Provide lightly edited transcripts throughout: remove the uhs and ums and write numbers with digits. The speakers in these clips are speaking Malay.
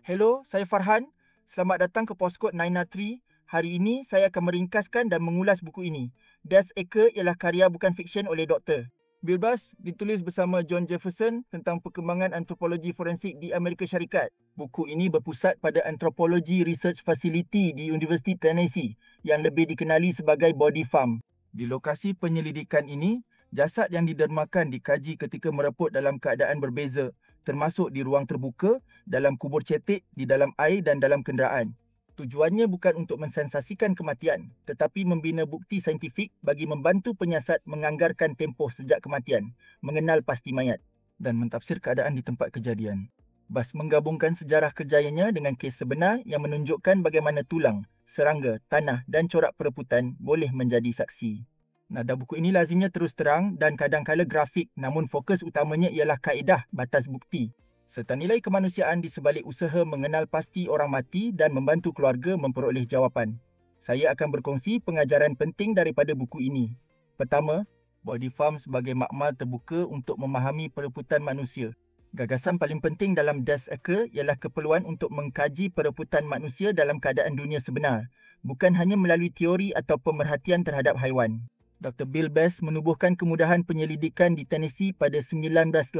Hello, saya Farhan. Selamat datang ke Postkod 903. Hari ini saya akan meringkaskan dan mengulas buku ini. Das Ecke ialah karya bukan fiksyen oleh Dr. Bill Bass ditulis bersama John Jefferson tentang perkembangan antropologi forensik di Amerika Syarikat. Buku ini berpusat pada Anthropology Research Facility di Universiti Tennessee yang lebih dikenali sebagai Body Farm. Di lokasi penyelidikan ini, jasad yang didermakan dikaji ketika mereput dalam keadaan berbeza, termasuk di ruang terbuka, dalam kubur cetek, di dalam air dan dalam kenderaan. Tujuannya bukan untuk mensensasikan kematian, tetapi membina bukti saintifik bagi membantu penyiasat menganggarkan tempoh sejak kematian, mengenal pasti mayat dan mentafsir keadaan di tempat kejadian. Bass menggabungkan sejarah kerjayanya dengan kes sebenar yang menunjukkan bagaimana tulang, serangga, tanah dan corak pereputan boleh menjadi saksi. Nada buku ini lazimnya terus terang dan kadang-kala grafik, namun fokus utamanya ialah kaedah batas bukti serta nilai kemanusiaan di sebalik usaha mengenal pasti orang mati dan membantu keluarga memperoleh jawapan. Saya akan berkongsi pengajaran penting daripada buku ini. Pertama, Body Farm sebagai makmal terbuka untuk memahami pereputan manusia. Gagasan paling penting dalam Das Ecke ialah keperluan untuk mengkaji pereputan manusia dalam keadaan dunia sebenar, bukan hanya melalui teori atau pemerhatian terhadap haiwan. Dr. Bill Bass menubuhkan kemudahan penyelidikan di Tennessee pada 1981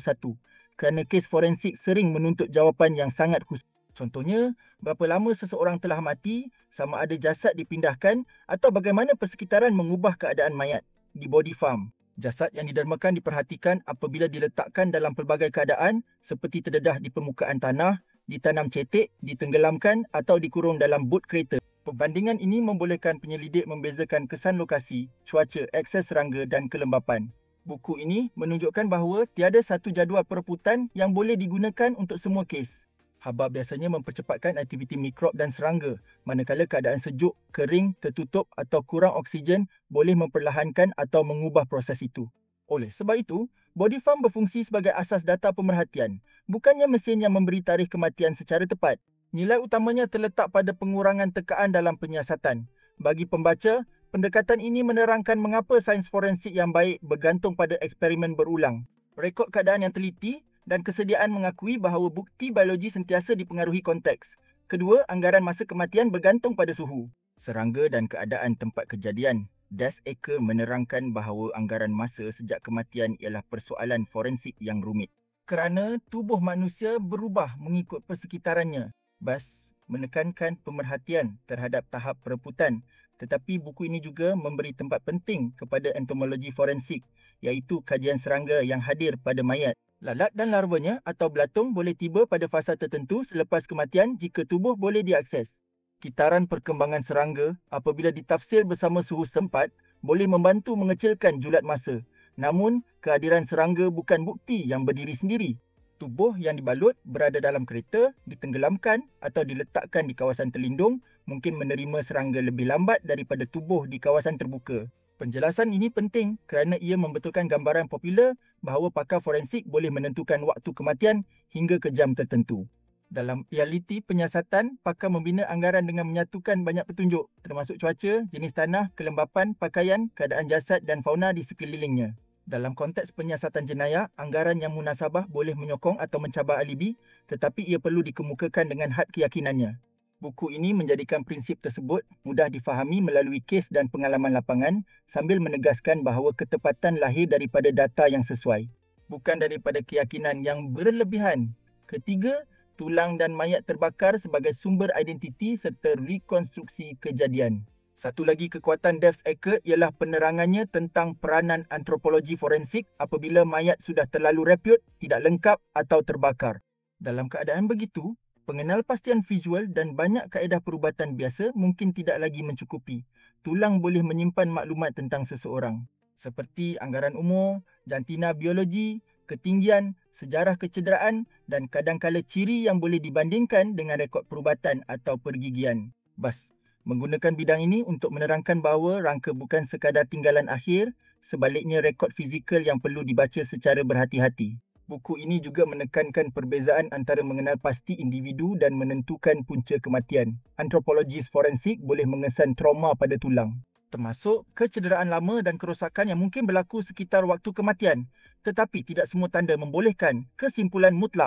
kerana kes forensik sering menuntut jawapan yang sangat khusus. Contohnya, berapa lama seseorang telah mati, sama ada jasad dipindahkan atau bagaimana persekitaran mengubah keadaan mayat. Di Body Farm, jasad yang didermakan diperhatikan apabila diletakkan dalam pelbagai keadaan seperti terdedah di permukaan tanah, ditanam cetek, ditenggelamkan atau dikurung dalam boot kereta. Perbandingan ini membolehkan penyelidik membezakan kesan lokasi, cuaca, akses serangga dan kelembapan. Buku ini menunjukkan bahawa tiada satu jadual pereputan yang boleh digunakan untuk semua kes. Habab biasanya mempercepatkan aktiviti mikrob dan serangga, manakala keadaan sejuk, kering, tertutup atau kurang oksigen boleh memperlahankan atau mengubah proses itu. Oleh sebab itu, Body Farm berfungsi sebagai asas data pemerhatian, bukannya mesin yang memberi tarikh kematian secara tepat. Nilai utamanya terletak pada pengurangan tekaan dalam penyiasatan. Bagi pembaca, pendekatan ini menerangkan mengapa sains forensik yang baik bergantung pada eksperimen berulang, rekod keadaan yang teliti dan kesediaan mengakui bahawa bukti biologi sentiasa dipengaruhi konteks. Kedua, anggaran masa kematian bergantung pada suhu, serangga dan keadaan tempat kejadian. Das Ecke menerangkan bahawa anggaran masa sejak kematian ialah persoalan forensik yang rumit kerana tubuh manusia berubah mengikut persekitarannya. Bass menekankan pemerhatian terhadap tahap pereputan, tetapi buku ini juga memberi tempat penting kepada entomologi forensik, iaitu kajian serangga yang hadir pada mayat. Lalat dan larvanya atau belatung boleh tiba pada fasa tertentu selepas kematian jika tubuh boleh diakses. Kitaran perkembangan serangga apabila ditafsir bersama suhu setempat boleh membantu mengecilkan julat masa. Namun, kehadiran serangga bukan bukti yang berdiri sendiri. Tubuh yang dibalut berada dalam kereta, ditenggelamkan atau diletakkan di kawasan terlindung mungkin menerima serangga lebih lambat daripada tubuh di kawasan terbuka. Penjelasan ini penting kerana ia membetulkan gambaran popular bahawa pakar forensik boleh menentukan waktu kematian hingga ke jam tertentu. Dalam realiti penyiasatan, pakar membina anggaran dengan menyatukan banyak petunjuk termasuk cuaca, jenis tanah, kelembapan, pakaian, keadaan jasad dan fauna di sekelilingnya. Dalam konteks penyiasatan jenayah, anggaran yang munasabah boleh menyokong atau mencabar alibi, tetapi ia perlu dikemukakan dengan had keyakinannya. Buku ini menjadikan prinsip tersebut mudah difahami melalui kes dan pengalaman lapangan sambil menegaskan bahawa ketepatan lahir daripada data yang sesuai, bukan daripada keyakinan yang berlebihan. Ketiga, tulang dan mayat terbakar sebagai sumber identiti serta rekonstruksi kejadian. Satu lagi kekuatan Das Ecke ialah penerangannya tentang peranan antropologi forensik apabila mayat sudah terlalu reput, tidak lengkap atau terbakar. Dalam keadaan begitu, pengenalpastian visual dan banyak kaedah perubatan biasa mungkin tidak lagi mencukupi. Tulang boleh menyimpan maklumat tentang seseorang, seperti anggaran umur, jantina biologi, ketinggian, sejarah kecederaan dan kadangkala ciri yang boleh dibandingkan dengan rekod perubatan atau pergigian. Bass menggunakan bidang ini untuk menerangkan bahawa rangka bukan sekadar tinggalan akhir, sebaliknya rekod fizikal yang perlu dibaca secara berhati-hati. Buku ini juga menekankan perbezaan antara mengenal pasti individu dan menentukan punca kematian. Antropologis forensik boleh mengesan trauma pada tulang, termasuk kecederaan lama dan kerosakan yang mungkin berlaku sekitar waktu kematian, tetapi tidak semua tanda membolehkan kesimpulan mutlak.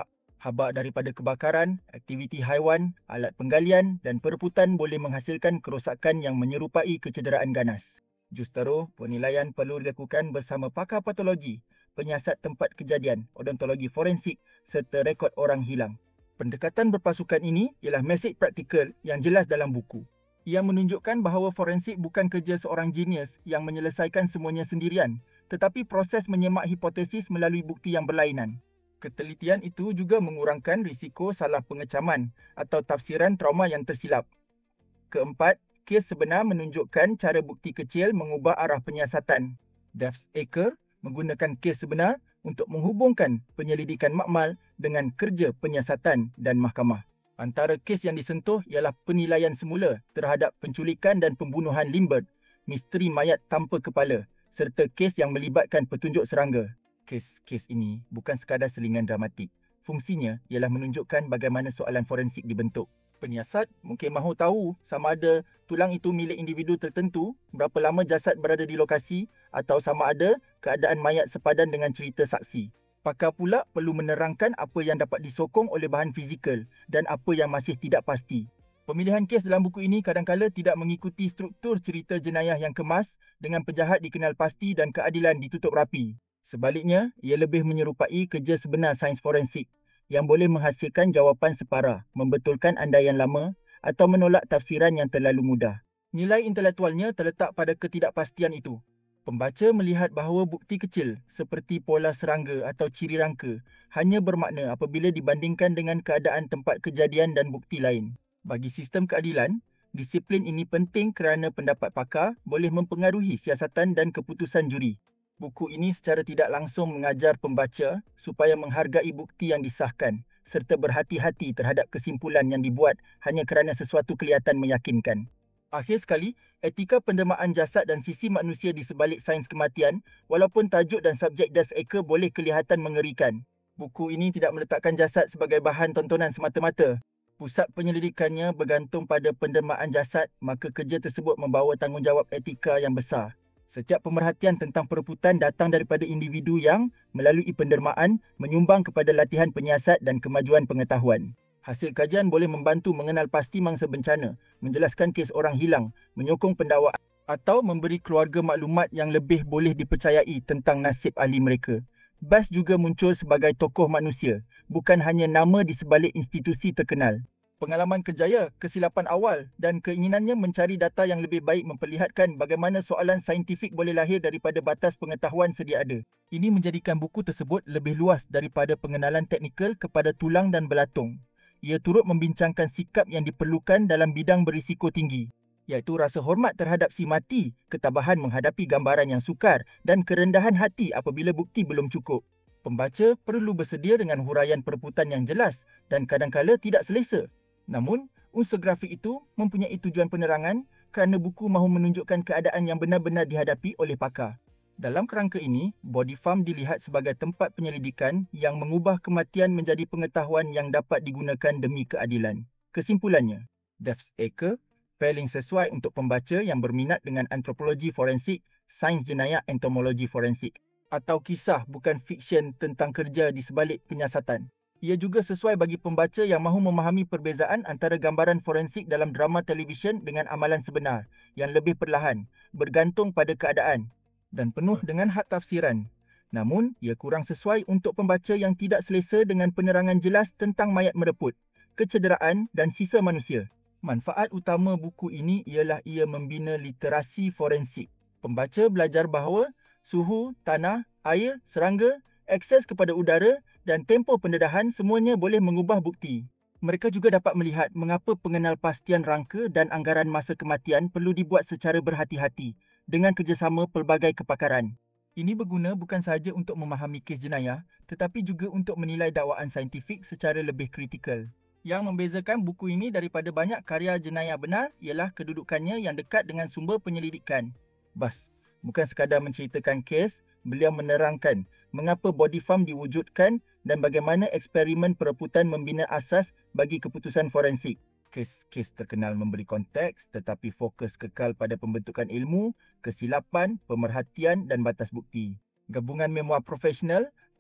Habak daripada kebakaran, aktiviti haiwan, alat penggalian dan perebutan boleh menghasilkan kerosakan yang menyerupai kecederaan ganas. Justeru, penilaian perlu dilakukan bersama pakar patologi, penyiasat tempat kejadian, odontologi forensik serta rekod orang hilang. Pendekatan berpasukan ini ialah mesej praktikal yang jelas dalam buku. Ia menunjukkan bahawa forensik bukan kerja seorang genius yang menyelesaikan semuanya sendirian, tetapi proses menyemak hipotesis melalui bukti yang berlainan. Ketelitian itu juga mengurangkan risiko salah pengecaman atau tafsiran trauma yang tersilap. Keempat, kes sebenar menunjukkan cara bukti kecil mengubah arah penyiasatan. Devs Aker menggunakan kes sebenar untuk menghubungkan penyelidikan makmal dengan kerja penyiasatan dan mahkamah. Antara kes yang disentuh ialah penilaian semula terhadap penculikan dan pembunuhan Lindbergh, misteri mayat tanpa kepala, serta kes yang melibatkan petunjuk serangga. Kes ini bukan sekadar selingan dramatik. Fungsinya ialah menunjukkan bagaimana soalan forensik dibentuk. Penyiasat mungkin mahu tahu sama ada tulang itu milik individu tertentu, berapa lama jasad berada di lokasi atau sama ada keadaan mayat sepadan dengan cerita saksi. Pakar pula perlu menerangkan apa yang dapat disokong oleh bahan fizikal dan apa yang masih tidak pasti. Pemilihan kes dalam buku ini kadang-kala tidak mengikuti struktur cerita jenayah yang kemas dengan penjahat dikenal pasti dan keadilan ditutup rapi. Sebaliknya, ia lebih menyerupai kerja sebenar sains forensik yang boleh menghasilkan jawapan separa, membetulkan andaian lama atau menolak tafsiran yang terlalu mudah. Nilai intelektualnya terletak pada ketidakpastian itu. Pembaca melihat bahawa bukti kecil seperti pola serangga atau ciri rangka hanya bermakna apabila dibandingkan dengan keadaan tempat kejadian dan bukti lain. Bagi sistem keadilan, disiplin ini penting kerana pendapat pakar boleh mempengaruhi siasatan dan keputusan juri. Buku ini secara tidak langsung mengajar pembaca supaya menghargai bukti yang disahkan serta berhati-hati terhadap kesimpulan yang dibuat hanya kerana sesuatu kelihatan meyakinkan. Akhir sekali, etika pendermaan jasad dan sisi manusia di sebalik sains kematian, walaupun tajuk dan subjek Devs Aker boleh kelihatan mengerikan. Buku ini tidak meletakkan jasad sebagai bahan tontonan semata-mata. Pusat penyelidikannya bergantung pada pendermaan jasad, maka kerja tersebut membawa tanggungjawab etika yang besar. Setiap pemerhatian tentang perebutan datang daripada individu yang, melalui pendermaan, menyumbang kepada latihan penyiasat dan kemajuan pengetahuan. Hasil kajian boleh membantu mengenal pasti mangsa bencana, menjelaskan kes orang hilang, menyokong pendakwaan atau memberi keluarga maklumat yang lebih boleh dipercayai tentang nasib ahli mereka. Bas juga muncul sebagai tokoh manusia, bukan hanya nama di sebalik institusi terkenal. Pengalaman kerjaya, kesilapan awal dan keinginannya mencari data yang lebih baik memperlihatkan bagaimana soalan saintifik boleh lahir daripada batas pengetahuan sedia ada. Ini menjadikan buku tersebut lebih luas daripada pengenalan teknikal kepada tulang dan belatung. Ia turut membincangkan sikap yang diperlukan dalam bidang berisiko tinggi, iaitu rasa hormat terhadap si mati, ketabahan menghadapi gambaran yang sukar dan kerendahan hati apabila bukti belum cukup. Pembaca perlu bersedia dengan huraian perebutan yang jelas dan kadang-kala tidak selesa. Namun, unsur grafik itu mempunyai tujuan penerangan kerana buku mahu menunjukkan keadaan yang benar-benar dihadapi oleh pakar. Dalam kerangka ini, body farm dilihat sebagai tempat penyelidikan yang mengubah kematian menjadi pengetahuan yang dapat digunakan demi keadilan. Kesimpulannya, Devs Aker paling sesuai untuk pembaca yang berminat dengan antropologi forensik, sains jenayah entomologi forensik, atau kisah bukan fiksyen tentang kerja di sebalik penyiasatan. Ia juga sesuai bagi pembaca yang mahu memahami perbezaan antara gambaran forensik dalam drama televisyen dengan amalan sebenar yang lebih perlahan, bergantung pada keadaan dan penuh dengan had tafsiran. Namun, ia kurang sesuai untuk pembaca yang tidak selesa dengan penerangan jelas tentang mayat mereput, kecederaan dan sisa manusia. Manfaat utama buku ini ialah ia membina literasi forensik. Pembaca belajar bahawa suhu, tanah, air, serangga, akses kepada udara dan tempoh pendedahan semuanya boleh mengubah bukti. Mereka juga dapat melihat mengapa pengenalpastian rangka dan anggaran masa kematian perlu dibuat secara berhati-hati dengan kerjasama pelbagai kepakaran. Ini berguna bukan sahaja untuk memahami kes jenayah, tetapi juga untuk menilai dakwaan saintifik secara lebih kritikal. Yang membezakan buku ini daripada banyak karya jenayah benar ialah kedudukannya yang dekat dengan sumber penyelidikan. Bas, bukan sekadar menceritakan kes, beliau menerangkan mengapa body farm diwujudkan dan bagaimana eksperimen perebutan membina asas bagi keputusan forensik. Kes-kes terkenal memberi konteks tetapi fokus kekal pada pembentukan ilmu, kesilapan, pemerhatian dan batas bukti. Gabungan memoir profesional,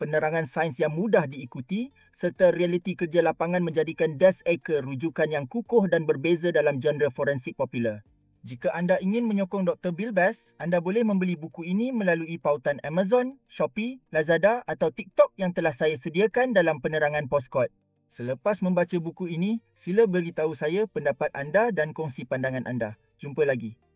penerangan sains yang mudah diikuti serta realiti kerja lapangan menjadikan Des Aker rujukan yang kukuh dan berbeza dalam genre forensik popular. Jika anda ingin menyokong Dr. Bilbas, anda boleh membeli buku ini melalui pautan Amazon, Shopee, Lazada atau TikTok yang telah saya sediakan dalam penerangan Postkod. Selepas membaca buku ini, sila beritahu saya pendapat anda dan kongsi pandangan anda. Jumpa lagi.